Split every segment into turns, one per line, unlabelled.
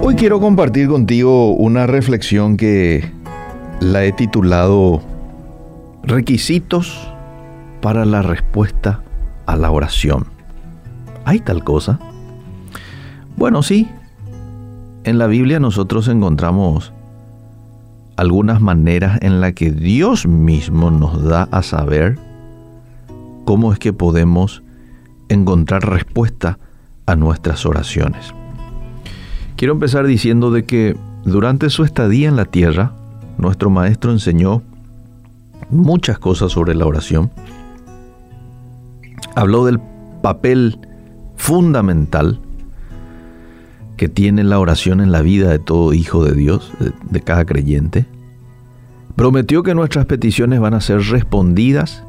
Hoy quiero compartir contigo una reflexión que la he titulado Requisitos para la respuesta a la oración. ¿Hay tal cosa? Bueno, sí. En la Biblia nosotros encontramos algunas maneras en las que Dios mismo nos da a saber cómo es que podemos encontrar respuesta a nuestras oraciones. Quiero empezar diciendo de que durante su estadía en la tierra, nuestro maestro enseñó muchas cosas sobre la oración. Habló del papel fundamental que tiene la oración en la vida de todo hijo de Dios, de cada creyente. Prometió que nuestras peticiones van a ser respondidas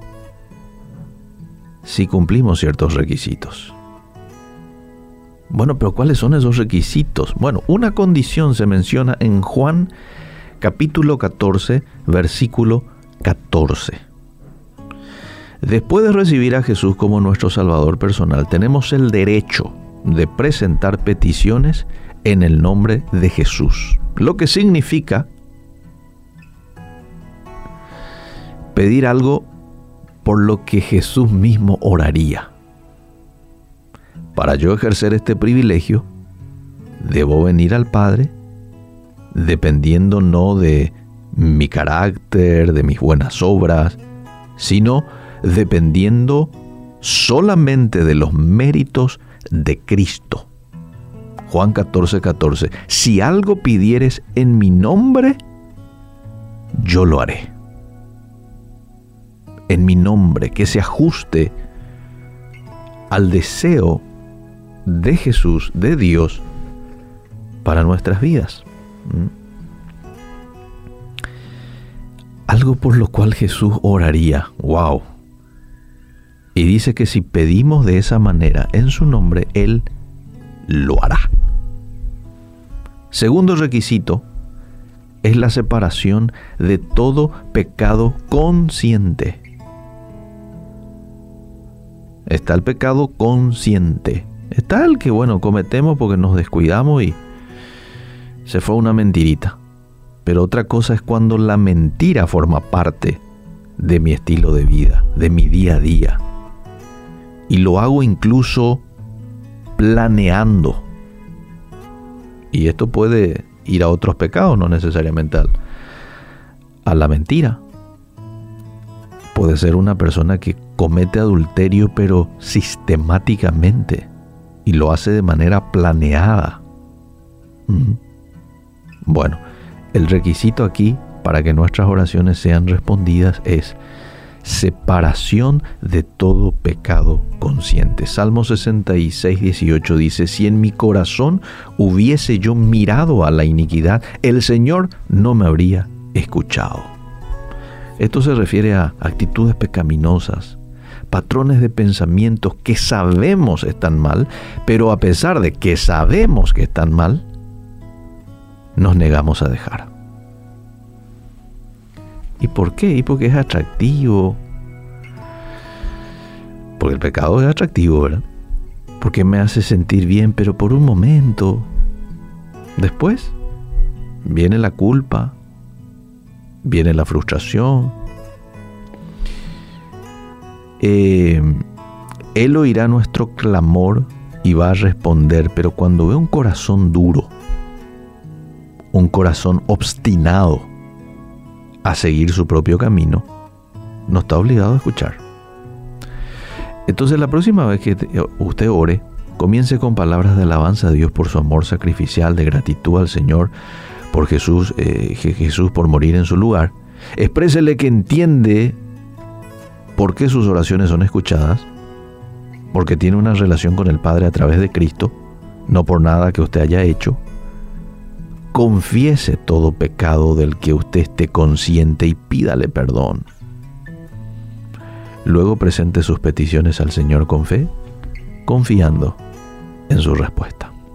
si cumplimos ciertos requisitos. Bueno, pero ¿cuáles son esos requisitos? Bueno, una condición se menciona en Juan capítulo 14, versículo 14. Después de recibir a Jesús como nuestro Salvador personal, tenemos el derecho de presentar peticiones en el nombre de Jesús, lo que significa pedir algo por lo que Jesús mismo oraría. Para yo ejercer este privilegio, debo venir al Padre dependiendo no de mi carácter, de mis buenas obras, sino dependiendo solamente de los méritos de Cristo. Juan 14, 14. Si algo pidieres en mi nombre, yo lo haré. En mi nombre, que se ajuste al deseo de Jesús, de Dios, para nuestras vidas. Algo por lo cual Jesús oraría. ¡Wow! Y dice que si pedimos de esa manera en su nombre, Él lo hará. Segundo requisito es la separación de todo pecado consciente. Está el pecado consciente. Está el que, cometemos porque nos descuidamos y se fue una mentirita. Pero otra cosa es cuando la mentira forma parte de mi estilo de vida, de mi día a día. Y lo hago incluso planeando. Y esto puede ir a otros pecados, no necesariamente a la mentira. Puede ser una persona que comete adulterio, pero sistemáticamente. Y lo hace de manera planeada. Bueno, el requisito aquí para que nuestras oraciones sean respondidas es separación de todo pecado consciente. Salmo 66, 18 dice: si en mi corazón hubiese yo mirado a la iniquidad, el Señor no me habría escuchado. Esto se refiere a actitudes pecaminosas, patrones de pensamientos que sabemos están mal, pero a pesar de que sabemos que están mal, nos negamos a dejar. ¿Y por qué? Y porque es atractivo. Porque el pecado es atractivo, ¿verdad? Porque me hace sentir bien, pero por un momento. Después viene la culpa, viene la frustración. Él oirá nuestro clamor y va a responder, pero cuando ve un corazón duro, un corazón obstinado a seguir su propio camino, no está obligado a escuchar. Entonces, la próxima vez que usted ore, comience con palabras de alabanza a Dios por su amor sacrificial, de gratitud al Señor por Jesús por morir en su lugar. Exprésele que entiende por qué sus oraciones son escuchadas, porque tiene una relación con el Padre a través de Cristo, no por nada que usted haya hecho. Confiese todo pecado del que usted esté consciente y pídale perdón. Luego presente sus peticiones al Señor con fe, confiando en su respuesta.